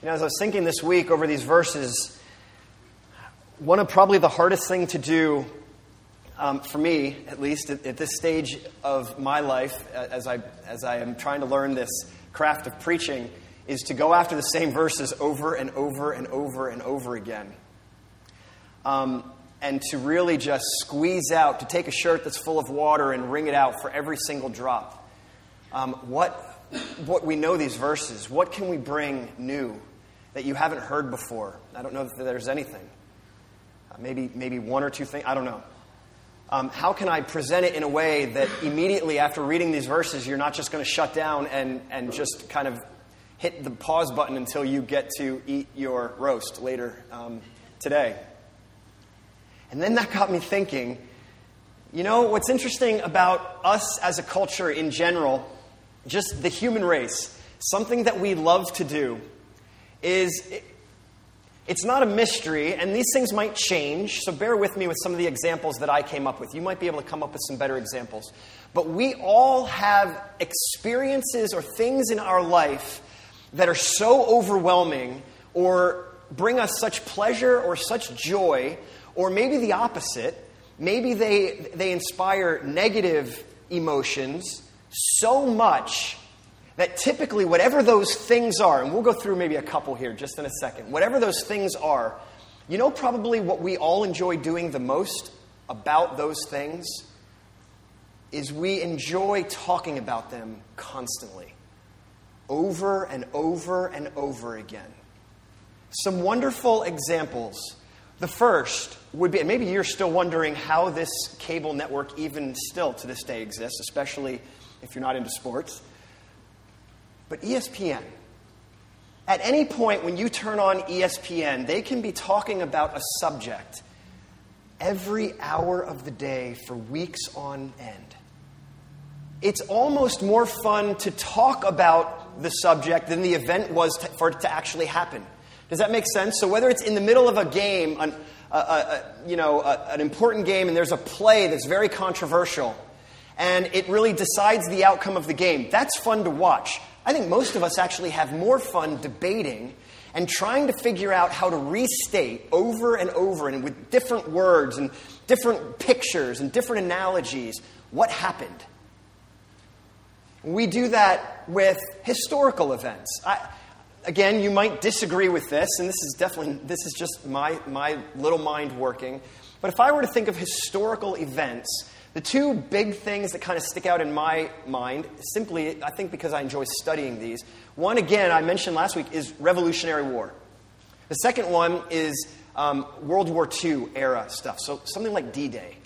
As I was thinking this week over these verses, one of probably the hardest thing to do, for me at least, at this stage of my life, as I am trying to learn this craft of preaching, is to go after the same verses over and over and over and over again. And to really just squeeze out, to take a shirt that's full of water and wring it out for every single drop. What we know these verses, what can we bring new that you haven't heard before? I don't know if there's anything. Maybe one or two things, I don't know. How can I present it in a way that immediately after reading these verses, you're not just going to shut down and just kind of hit the pause button until you get to eat your roast later today? And then that got me thinking, what's interesting about us as a culture in general, just the human race, something that we love to do is, it's not a mystery, and these things might change, so bear with me with some of the examples that I came up with. You might be able to come up with some better examples. But we all have experiences or things in our life that are so overwhelming or bring us such pleasure or such joy, or maybe the opposite. Maybe they inspire negative emotions so much that typically whatever those things are, and we'll go through maybe a couple here just in a second, whatever those things are, probably what we all enjoy doing the most about those things is we enjoy talking about them constantly, over and over and over again. Some wonderful examples. The first would be, and maybe you're still wondering how this cable network even still to this day exists, especially if you're not into sports. But ESPN. At any point when you turn on ESPN, they can be talking about a subject every hour of the day for weeks on end. It's almost more fun to talk about the subject than the event was for it to actually happen. Does that make sense? So whether it's in the middle of a game, an important game, and there's a play that's very controversial, and it really decides the outcome of the game, that's fun to watch. I think most of us actually have more fun debating and trying to figure out how to restate over and over and with different words and different pictures and different analogies what happened. We do that with historical events. Again, you might disagree with this, and this is just my little mind working. But if I were to think of historical events, the two big things that kind of stick out in my mind, simply, I think because I enjoy studying these. One, again, I mentioned last week, is Revolutionary War. The second one is World War II era stuff, so something like D-Day.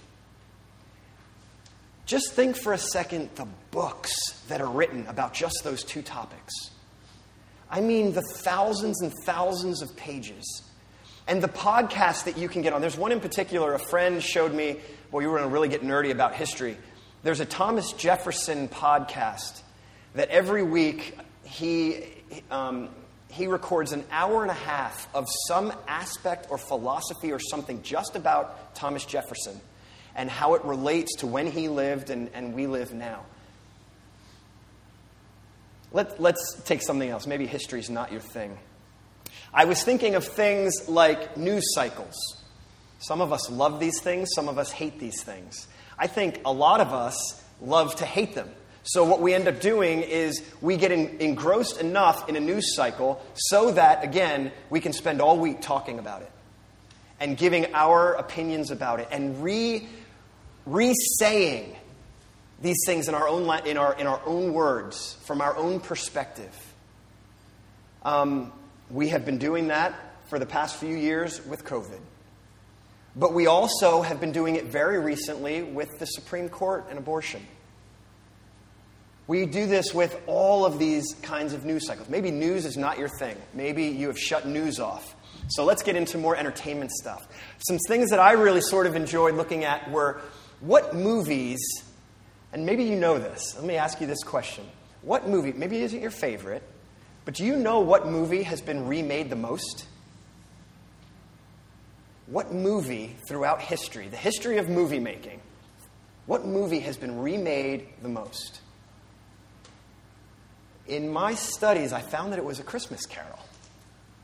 Just think for a second the books that are written about just those two topics. I mean, the thousands and thousands of pages. And the podcasts that you can get on. There's one in particular, a friend showed me, well, you were going to really get nerdy about history. There's a Thomas Jefferson podcast that every week he records an hour and a half of some aspect or philosophy or something just about Thomas Jefferson and how it relates to when he lived and we live now. Let's take something else. Maybe history's not your thing. I was thinking of things like news cycles. Some of us love these things. Some of us hate these things. I think a lot of us love to hate them. So what we end up doing is we get engrossed enough in a news cycle so that, again, we can spend all week talking about it and giving our opinions about it and re-saying these things in our own words, from our own perspective. We have been doing that for the past few years with COVID. But we also have been doing it very recently with the Supreme Court and abortion. We do this with all of these kinds of news cycles. Maybe news is not your thing. Maybe you have shut news off. So let's get into more entertainment stuff. Some things that I really sort of enjoyed looking at were what movies, and maybe you know this. Let me ask you this question. What movie, maybe it isn't your favorite, but do you know what movie has been remade the most? What movie throughout history, the history of movie making, what movie has been remade the most? In my studies, I found that it was A Christmas Carol.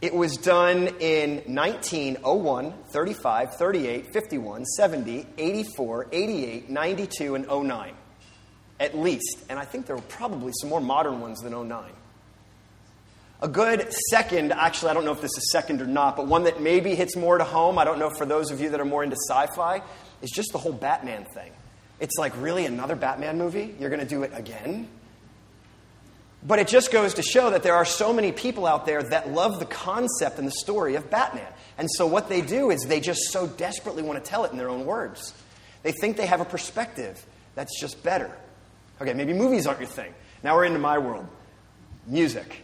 It was done in 1901, 35, 38, 51, 70, 84, 88, 92, and 09. At least. And I think there were probably some more modern ones than 09. A good second, actually I don't know if this is second or not, but one that maybe hits more to home, I don't know for those of you that are more into sci-fi, is just the whole Batman thing. It's like, really, another Batman movie? You're going to do it again? But it just goes to show that there are so many people out there that love the concept and the story of Batman. And so what they do is they just so desperately want to tell it in their own words. They think they have a perspective that's just better. Okay, maybe movies aren't your thing. Now we're into my world. Music.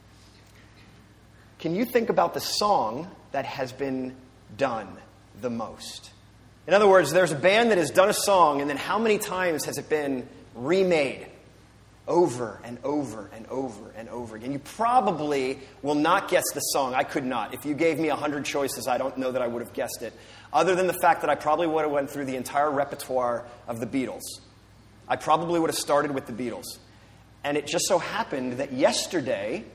Can you think about the song that has been done the most? In other words, there's a band that has done a song, and then how many times has it been remade? Over and over and over and over again. You probably will not guess the song. I could not. If you gave me 100 choices, I don't know that I would have guessed it. Other than the fact that I probably would have went through the entire repertoire of the Beatles. I probably would have started with the Beatles. And it just so happened that yesterday,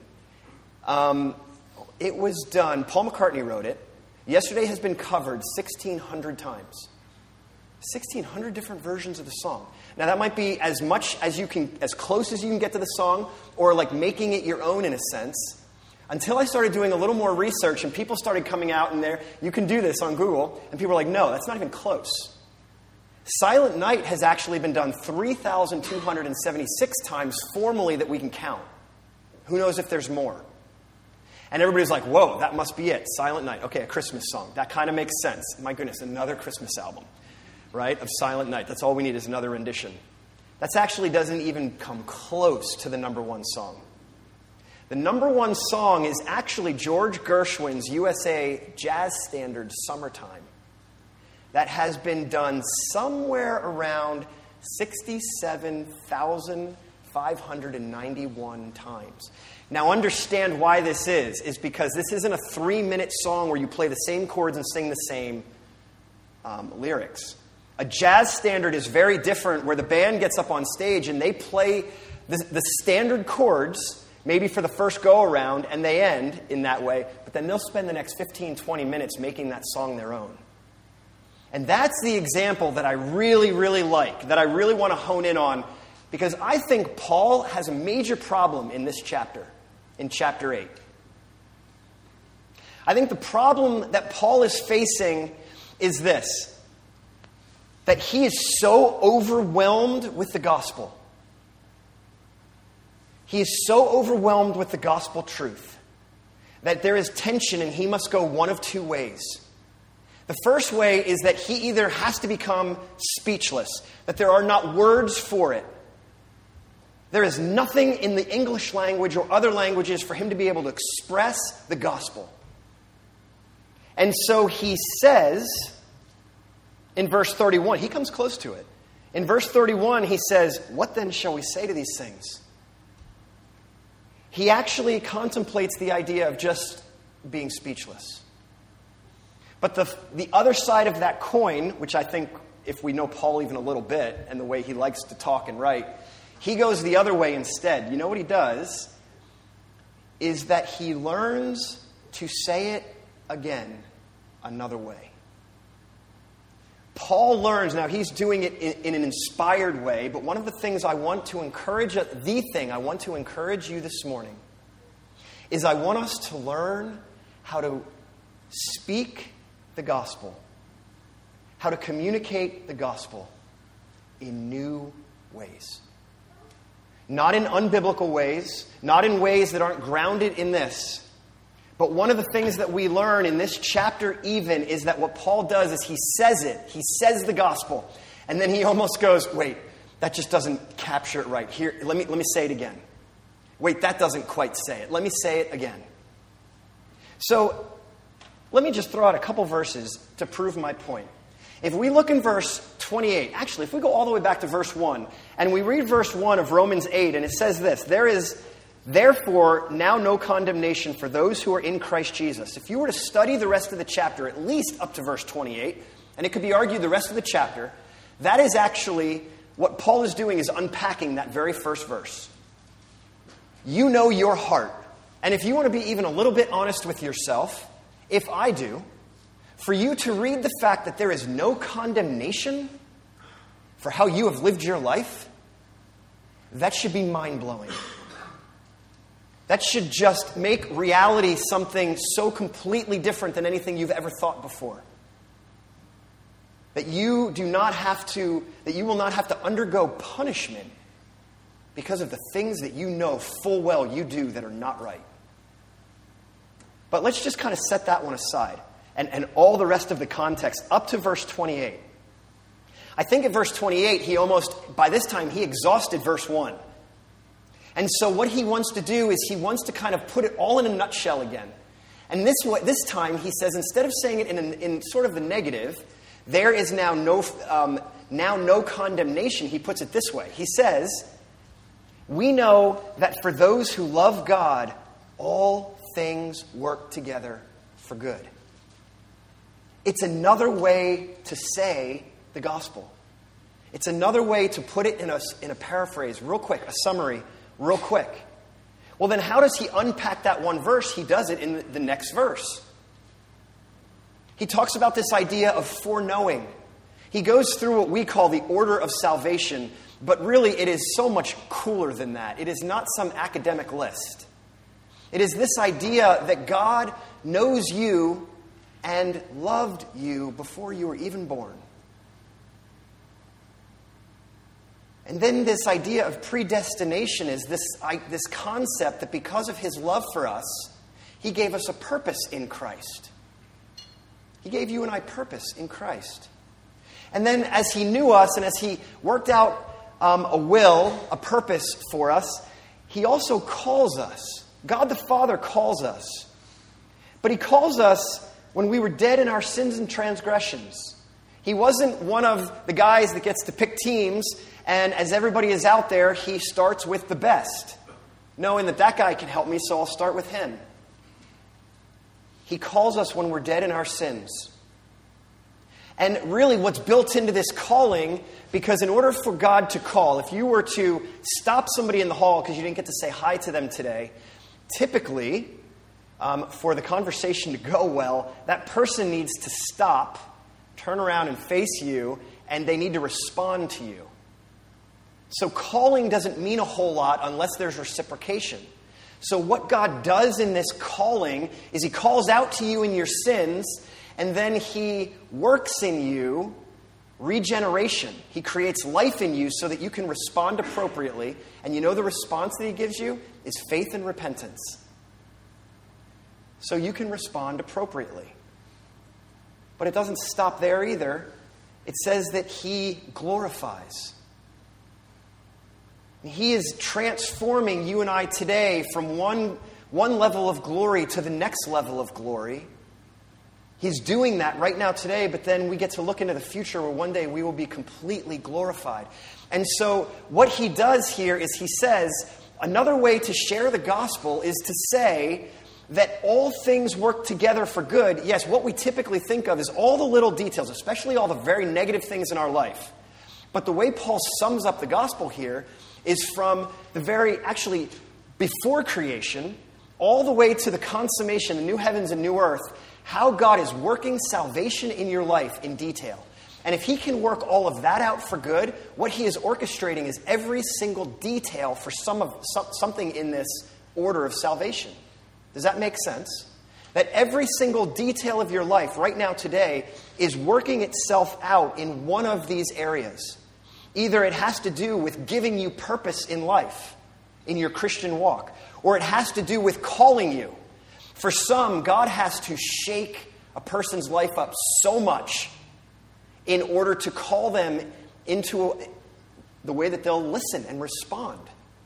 it was done. Paul McCartney wrote it. Yesterday has been covered 1,600 times. 1,600 different versions of the song. Now that might be as much as you can, as close as you can get to the song, or like making it your own in a sense. Until I started doing a little more research and people started coming out in there, you can do this on Google, and people were like, no, that's not even close. Silent Night has actually been done 3,276 times formally that we can count. Who knows if there's more? And everybody's like, whoa, that must be it. Silent Night. Okay, a Christmas song. That kind of makes sense. My goodness, another Christmas album. Right, of Silent Night. That's all we need is another rendition. That actually doesn't even come close to the number one song. The number one song is actually George Gershwin's USA jazz standard, Summertime. That has been done somewhere around 67,591 times. Now understand why this is because this isn't a 3-minute song where you play the same chords and sing the same lyrics. A jazz standard is very different, where the band gets up on stage and they play the standard chords, maybe for the first go-around, and they end in that way, but then they'll spend the next 15, 20 minutes making that song their own. And that's the example that I really, really like, that I really want to hone in on, because I think Paul has a major problem in this chapter, in chapter 8. I think the problem that Paul is facing is this: that he is so overwhelmed with the gospel. He is so overwhelmed with the gospel truth that there is tension and he must go one of two ways. The first way is that he either has to become speechless, that there are not words for it. There is nothing in the English language or other languages for him to be able to express the gospel. And so he says, in verse 31, he comes close to it. In verse 31, he says, "What then shall we say to these things?" He actually contemplates the idea of just being speechless. But the other side of that coin, which I think, if we know Paul even a little bit, and the way he likes to talk and write, he goes the other way instead. You know what he does? Is that he learns to say it again another way. Paul learns, now he's doing it in an inspired way, but one of the things I want to encourage, the thing I want to encourage you this morning, is I want us to learn how to speak the gospel, how to communicate the gospel in new ways. Not in unbiblical ways, not in ways that aren't grounded in this. But one of the things that we learn in this chapter even is that what Paul does is he says it. He says the gospel. And then he almost goes, wait, that just doesn't capture it right. Here, let me say it again. Wait, that doesn't quite say it. Let me say it again. So let me just throw out a couple verses to prove my point. If we look in verse 28, actually, if we go all the way back to verse 1, and we read verse 1 of Romans 8, and it says this: "There is therefore now no condemnation for those who are in Christ Jesus." If you were to study the rest of the chapter, at least up to verse 28, and it could be argued the rest of the chapter, that is actually what Paul is doing, is unpacking that very first verse. You know your heart. And if you want to be even a little bit honest with yourself, if I do, for you to read the fact that there is no condemnation for how you have lived your life, that should be mind-blowing. That should just make reality something so completely different than anything you've ever thought before. That you will not have to undergo punishment because of the things that you know full well you do that are not right. But let's just kind of set that one aside and all the rest of the context up to verse 28. I think at verse 28, by this time, he exhausted verse 1. And so what he wants to do is he wants to kind of put it all in a nutshell again. And this time, he says, instead of saying it in sort of the negative, there is now no condemnation. He puts it this way. He says, we know that for those who love God, all things work together for good. It's another way to say the gospel. It's another way to put it in a paraphrase, real quick, a summary, real quick. Well, then how does he unpack that one verse? He does it in the next verse. He talks about this idea of foreknowing. He goes through what we call the order of salvation, but really it is so much cooler than that. It is not some academic list. It is this idea that God knows you and loved you before you were even born. And then this idea of predestination is this concept that because of his love for us, he gave us a purpose in Christ. He gave you and I purpose in Christ. And then as he knew us and as he worked out a purpose for us, he also calls us. God the Father calls us. But he calls us when we were dead in our sins and transgressions. He wasn't one of the guys that gets to pick teams, and as everybody is out there, he starts with the best, knowing that guy can help me, so I'll start with him. He calls us when we're dead in our sins. And really what's built into this calling, because in order for God to call, if you were to stop somebody in the hall because you didn't get to say hi to them today, typically, for the conversation to go well, that person needs to stop, turn around and face you, and they need to respond to you. So calling doesn't mean a whole lot unless there's reciprocation. So what God does in this calling is he calls out to you in your sins, and then he works in you regeneration. He creates life in you so that you can respond appropriately. And you know the response that he gives you is faith and repentance. So you can respond appropriately. But it doesn't stop there either. It says that he glorifies. He is transforming you and I today from one level of glory to the next level of glory. He's doing that right now today, but then we get to look into the future where one day we will be completely glorified. And so what he does here is he says, another way to share the gospel is to say that all things work together for good. Yes, what we typically think of is all the little details, especially all the very negative things in our life. But the way Paul sums up the gospel here is from actually before creation, all the way to the consummation, the new heavens and new earth, how God is working salvation in your life in detail. And if he can work all of that out for good, what he is orchestrating is every single detail for something in this order of salvation. Does that make sense? That every single detail of your life right now today is working itself out in one of these areas. Either it has to do with giving you purpose in life, in your Christian walk, or it has to do with calling you. For some, God has to shake a person's life up so much in order to call them into the way that they'll listen and respond.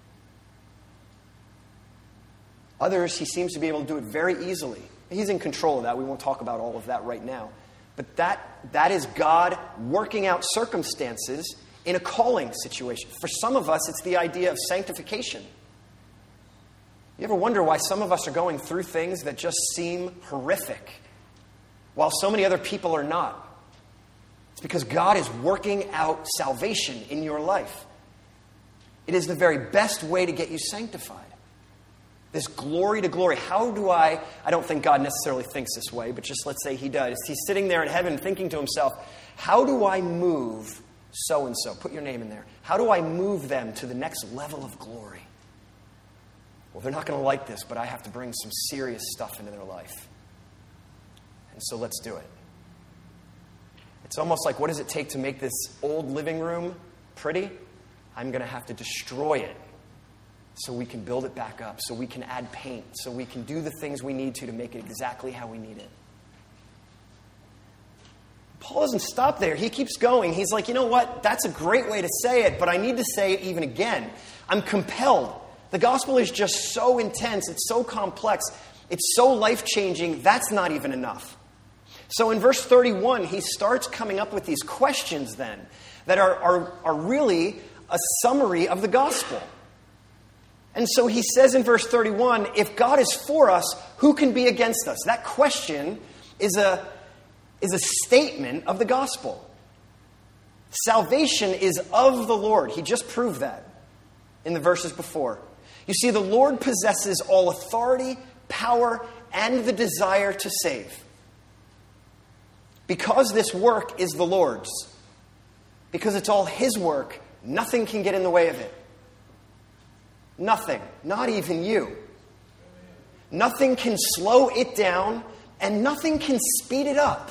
Others, he seems to be able to do it very easily. He's in control of that. We won't talk about all of that right now. But that is God working out circumstances in a calling situation. For some of us, it's the idea of sanctification. You ever wonder why some of us are going through things that just seem horrific, while so many other people are not? It's because God is working out salvation in your life. It is the very best way to get you sanctified. This glory to glory. How do I don't think God necessarily thinks this way, but just let's say he does. He's sitting there in heaven thinking to himself, how do I move so-and-so? Put your name in there. How do I move them to the next level of glory? Well, they're not going to like this, but I have to bring some serious stuff into their life. And so let's do it. It's almost like, what does it take to make this old living room pretty? I'm going to have to destroy it so we can build it back up, so we can add paint, so we can do the things we need to make it exactly how we need it. Paul doesn't stop there. He keeps going. He's like, you know what? That's a great way to say it, but I need to say it even again. I'm compelled. The gospel is just so intense. It's so complex. It's so life-changing. That's not even enough. So in verse 31, he starts coming up with these questions then that are really a summary of the gospel. And so he says in verse 31, if God is for us, who can be against us? That question is a statement of the gospel. Salvation is of the Lord. He just proved that in the verses before. You see, the Lord possesses all authority, power, and the desire to save. Because this work is the Lord's, because it's all his work, nothing can get in the way of it. Nothing, not even you. Nothing can slow it down, and nothing can speed it up.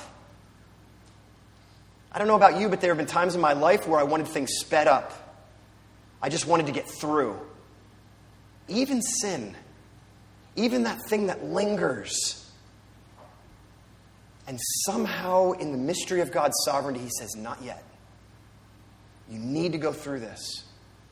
I don't know about you, but there have been times in my life where I wanted things sped up. I just wanted to get through. Even sin, even that thing that lingers. And somehow in the mystery of God's sovereignty, he says, not yet. You need to go through this.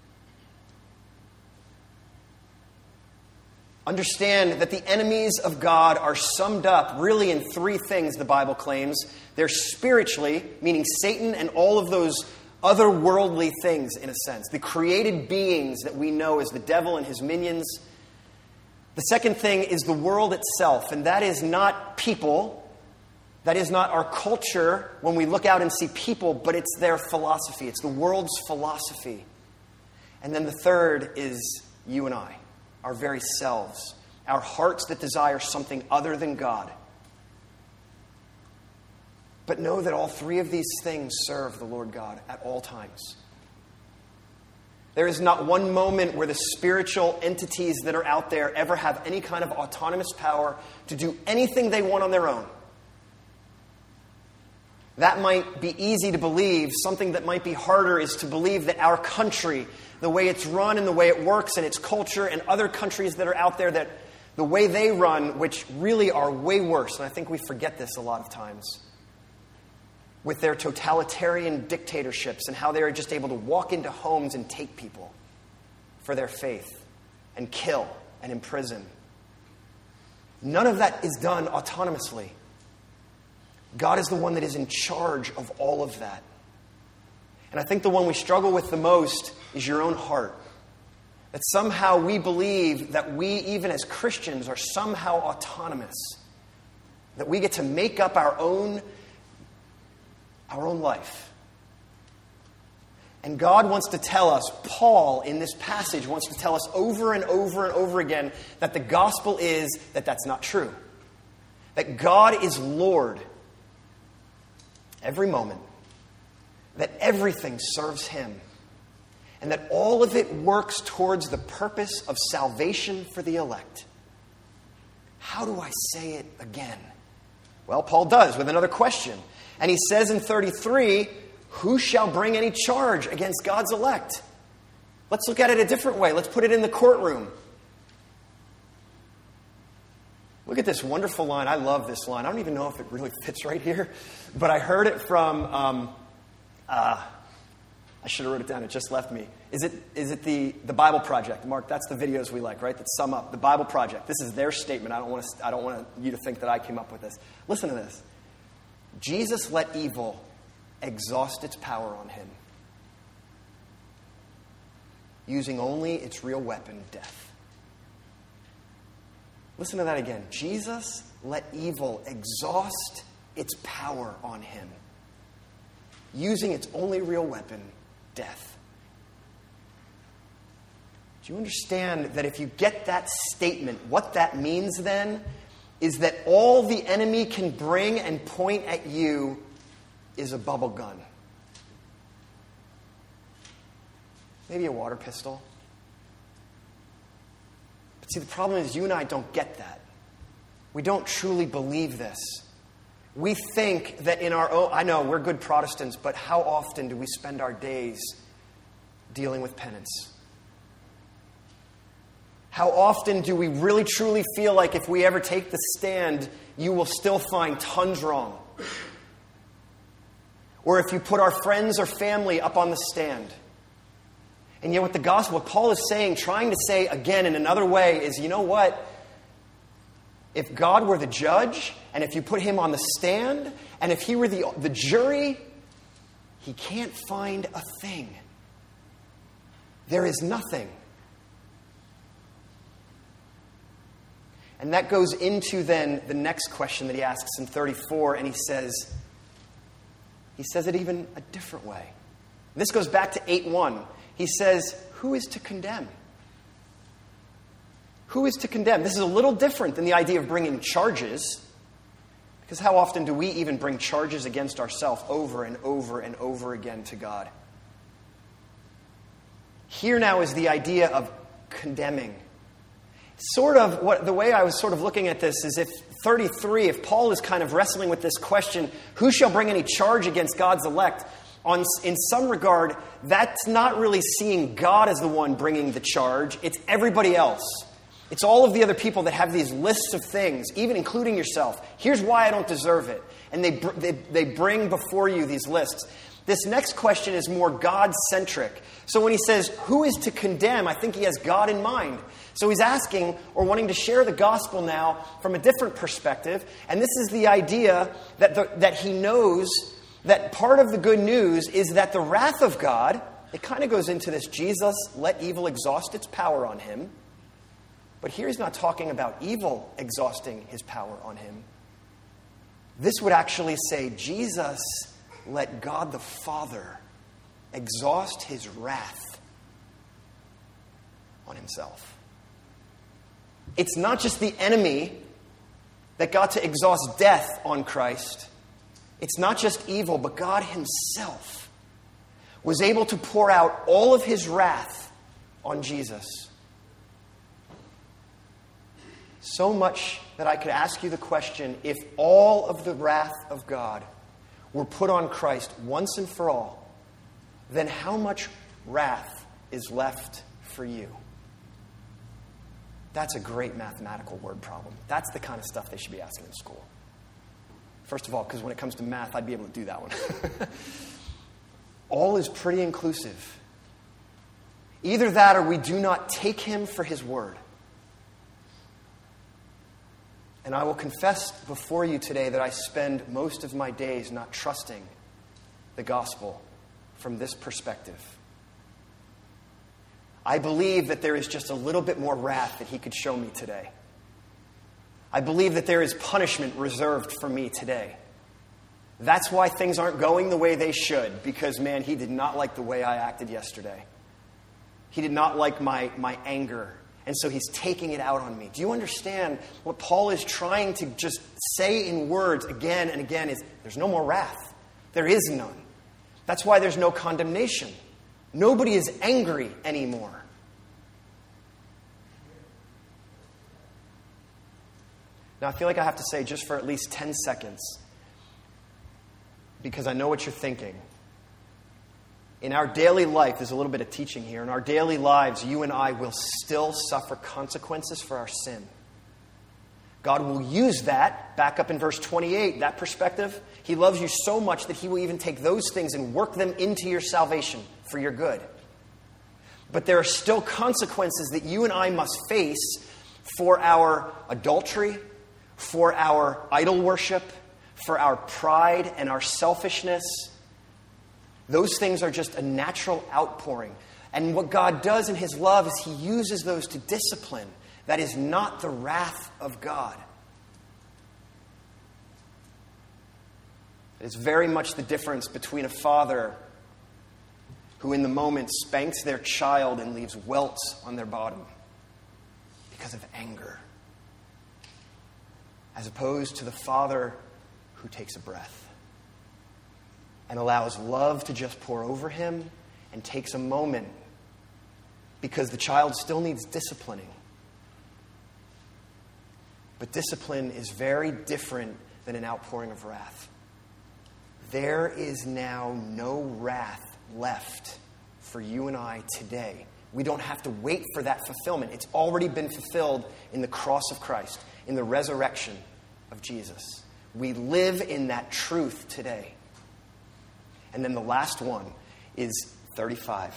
Understand that the enemies of God are summed up really in three things, the Bible claims. They're spiritually, meaning Satan and all of those otherworldly things, in a sense. The created beings that we know as the devil and his minions. The second thing is the world itself, and that is not people. That is not our culture when we look out and see people, but it's their philosophy. It's the world's philosophy. And then the third is you and I, our very selves, our hearts that desire something other than God. But know that all three of these things serve the Lord God at all times. There is not one moment where the spiritual entities that are out there ever have any kind of autonomous power to do anything they want on their own. That might be easy to believe. Something that might be harder is to believe that our country, the way it's run and the way it works and its culture, and other countries that are out there, that the way they run, which really are way worse, and I think we forget this a lot of times, with their totalitarian dictatorships and how they are just able to walk into homes and take people for their faith and kill and imprison. None of that is done autonomously. God is the one that is in charge of all of that. And I think the one we struggle with the most is your own heart. That somehow we believe that we, even as Christians, are somehow autonomous. That we get to make up our own life. And God wants to tell us, Paul in this passage wants to tell us over and over and over again that the gospel is that that's not true. That God is Lord every moment. That everything serves him. And that all of it works towards the purpose of salvation for the elect. How do I say it again? Well, Paul does with another question. And he says in 33, who shall bring any charge against God's elect? Let's look at it a different way. Let's put it in the courtroom. Look at this wonderful line. I love this line. I don't even know if it really fits right here, but I heard it from, I should have wrote it down. It just left me. Is it the Bible Project? Mark, that's the videos we like, right? That sum up. The Bible Project. This is their statement. I don't want you to think that I came up with this. Listen to this. Jesus let evil exhaust its power on him, using only its real weapon, death. Listen to that again. Jesus let evil exhaust its power on him, using its only real weapon, death. Do you understand that if you get that statement, what that means then is that all the enemy can bring and point at you is a bubble gun? Maybe a water pistol. But see, the problem is you and I don't get that. We don't truly believe this. We think that in our own... I know, we're good Protestants, but how often do we spend our days dealing with penance? How often do we really truly feel like if we ever take the stand, you will still find tons wrong? Or if you put our friends or family up on the stand. And yet with the gospel, what Paul is saying, trying to say again in another way, is, you know what? If God were the judge, and if you put him on the stand, and if he were the jury, he can't find a thing. There is nothing. And that goes into then the next question that he asks in 34, and he says it even a different way. This goes back to 8:1. He says, who is to condemn? Who is to condemn? This is a little different than the idea of bringing charges. Because how often do we even bring charges against ourselves over and over and over again to God? Here now is the idea of condemning. Sort of the way I was sort of looking at this is if Paul is kind of wrestling with this question, who shall bring any charge against God's elect? In some regard, that's not really seeing God as the one bringing the charge. It's everybody else. It's all of the other people that have these lists of things, even including yourself. Here's why I don't deserve it. And they bring before you these lists. This next question is more God-centric. So when he says, who is to condemn, I think he has God in mind. So he's asking or wanting to share the gospel now from a different perspective. And this is the idea that he knows that part of the good news is that the wrath of God, it kind of goes into this, Jesus let evil exhaust its power on him. But here he's not talking about evil exhausting his power on him. This would actually say Jesus let God the Father exhaust his wrath on himself. It's not just the enemy that got to exhaust death on Christ. It's not just evil, but God himself was able to pour out all of his wrath on Jesus. So much that I could ask you the question, if all of the wrath of God were put on Christ once and for all, then how much wrath is left for you? That's a great mathematical word problem. That's the kind of stuff they should be asking in school. First of all, because when it comes to math, I'd be able to do that one. All is pretty inclusive. Either that or we do not take him for his word. And I will confess before you today that I spend most of my days not trusting the gospel from this perspective. I believe that there is just a little bit more wrath that he could show me today. I believe that there is punishment reserved for me today. That's why things aren't going the way they should, because, man, he did not like the way I acted yesterday. He did not like my anger. And so he's taking it out on me. Do you understand what Paul is trying to just say in words again and again is there's no more wrath. There is none. That's why there's no condemnation. Nobody is angry anymore. Now, I feel like I have to say just for at least 10 seconds, because I know what you're thinking. In our daily life, there's a little bit of teaching here. In our daily lives, you and I will still suffer consequences for our sin. God will use that, back up in verse 28, that perspective. He loves you so much that he will even take those things and work them into your salvation for your good. But there are still consequences that you and I must face for our adultery, for our idol worship, for our pride and our selfishness. Those things are just a natural outpouring. And what God does in his love is he uses those to discipline. That is not the wrath of God. It is very much the difference between a father who in the moment spanks their child and leaves welts on their bottom because of anger, as opposed to the father who takes a breath and allows love to just pour over him and takes a moment because the child still needs disciplining. But discipline is very different than an outpouring of wrath. There is now no wrath left for you and I today. We don't have to wait for that fulfillment. It's already been fulfilled in the cross of Christ, in the resurrection of Jesus. We live in that truth today. And then the last one is 35.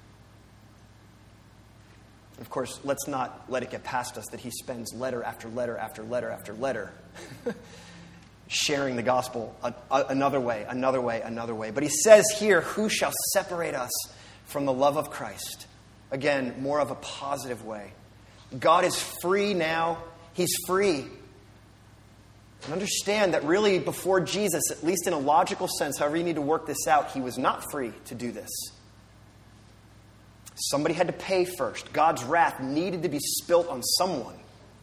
Of course, let's not let it get past us that he spends letter after letter after letter after letter sharing the gospel another way, another way, another way. But he says here, who shall separate us from the love of Christ? Again, more of a positive way. God is free now. He's free. And understand that really before Jesus, at least in a logical sense, however you need to work this out, he was not free to do this. Somebody had to pay first. God's wrath needed to be spilt on someone.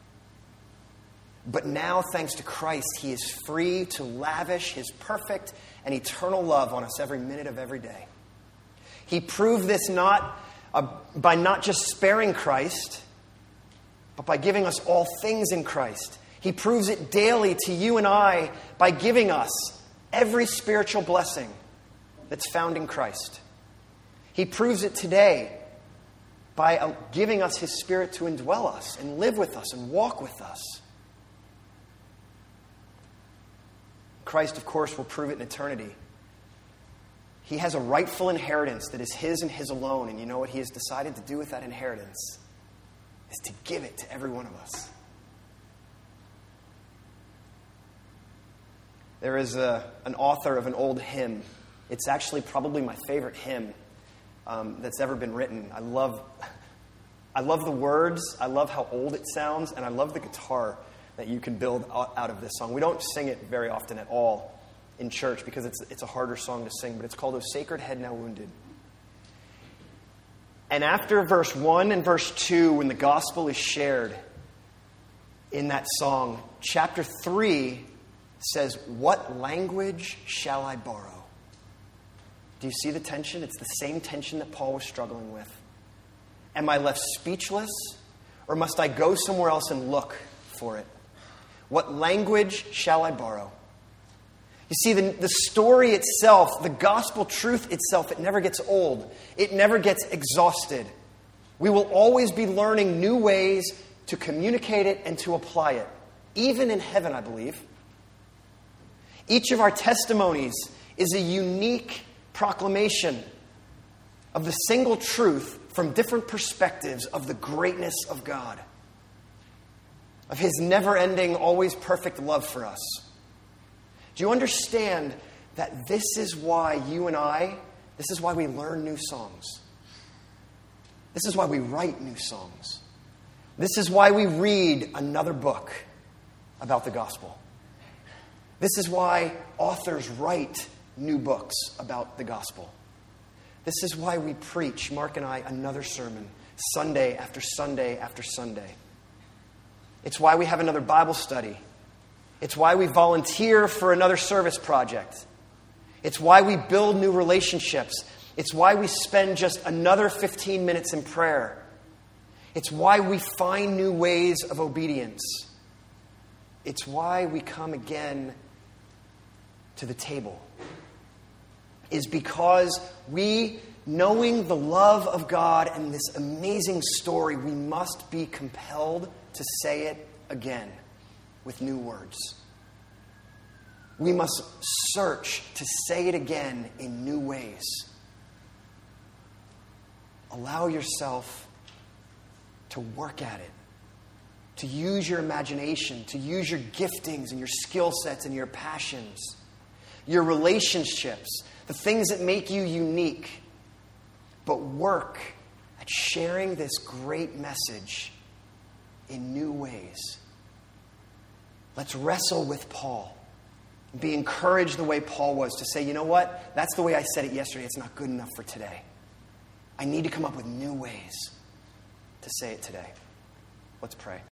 But now, thanks to Christ, he is free to lavish his perfect and eternal love on us every minute of every day. He proved this by not just sparing Christ, but by giving us all things in Christ. He proves it daily to you and I by giving us every spiritual blessing that's found in Christ. He proves it today by giving us his Spirit to indwell us and live with us and walk with us. Christ, of course, will prove it in eternity. He has a rightful inheritance that is his and his alone. And you know what he has decided to do with that inheritance? Is to give it to every one of us. There is an author of an old hymn. It's actually probably my favorite hymn that's ever been written. I love the words. I love how old it sounds. And I love the guitar that you can build out of this song. We don't sing it very often at all in church because it's a harder song to sing. But it's called O Sacred Head Now Wounded. And after verse 1 and verse 2, when the gospel is shared in that song, chapter 3 says, what language shall I borrow? Do you see the tension? It's the same tension that Paul was struggling with. Am I left speechless, or must I go somewhere else and look for it? What language shall I borrow? You see, the story itself, the gospel truth itself, it never gets old. It never gets exhausted. We will always be learning new ways to communicate it and to apply it, even in heaven, I believe. Each of our testimonies is a unique proclamation of the single truth from different perspectives of the greatness of God, of his never-ending, always perfect love for us. Do you understand that this is why you and I, this is why we learn new songs? This is why we write new songs. This is why we read another book about the gospel. This is why authors write new books about the gospel. This is why we preach, Mark and I, another sermon, Sunday after Sunday after Sunday. It's why we have another Bible study. It's why we volunteer for another service project. It's why we build new relationships. It's why we spend just another 15 minutes in prayer. It's why we find new ways of obedience. It's why we come again to the table. Is because we, knowing the love of God and this amazing story, we must be compelled to say it again with new words. We must search to say it again in new ways. Allow yourself to work at it, to use your imagination, to use your giftings and your skill sets and your passions, your relationships, the things that make you unique, but work at sharing this great message in new ways. Let's wrestle with Paul. Be encouraged the way Paul was to say, you know what? That's the way I said it yesterday. It's not good enough for today. I need to come up with new ways to say it today. Let's pray.